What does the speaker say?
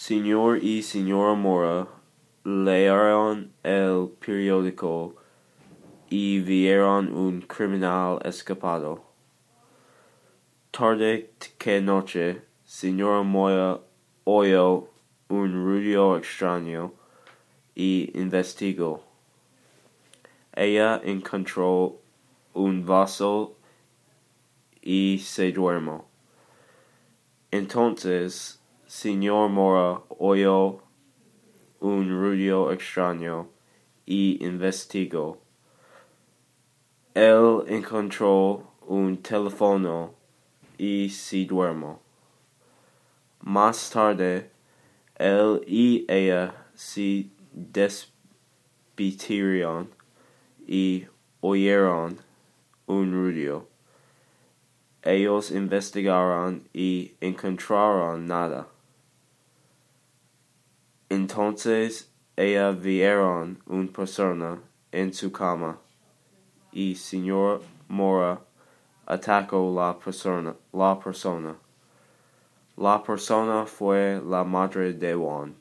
Señor y señora Mora leyeron el periódico y vieron un criminal escapado. Tarde que noche, señora Mora oyó un ruido extraño y investigó. Ella encontró un vaso y se duermó. Entonces, señor Mora oyó un ruido extraño y investigó. Él encontró un teléfono y se duermó. Más tarde, él y ella se despidieron y oyeron un ruido. Ellos investigaron y encontraron nada. Entonces ella vieron una persona en su cama y señor Mora atacó la persona. La persona fue la madre de Juan.